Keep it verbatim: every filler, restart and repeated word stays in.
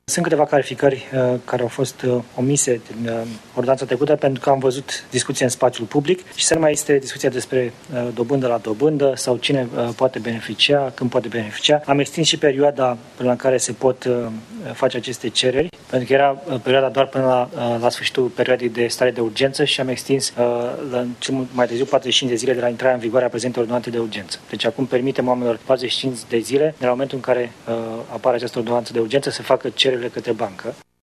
Sunt câteva clarificări uh, care au fost uh, omise din uh, ordonanța trecută pentru că am văzut discuție în spațiul public și să nu mai este discuția despre uh, dobândă la dobândă sau cine uh, poate beneficia, când poate beneficia. Am extins și perioada până la care se pot uh, face aceste cereri, pentru că era uh, perioada doar până la, uh, la sfârșitul perioadei de stare de urgență și am extins uh, la, cel mai târziu patruzeci și cinci de zile de la intrarea în vigoare a prezentei ordonanțe de urgență. Deci acum permitem oamenilor patruzeci și cinci de zile de la momentul în care uh, apare această ordonanță de urgență să facă cererile către bancă.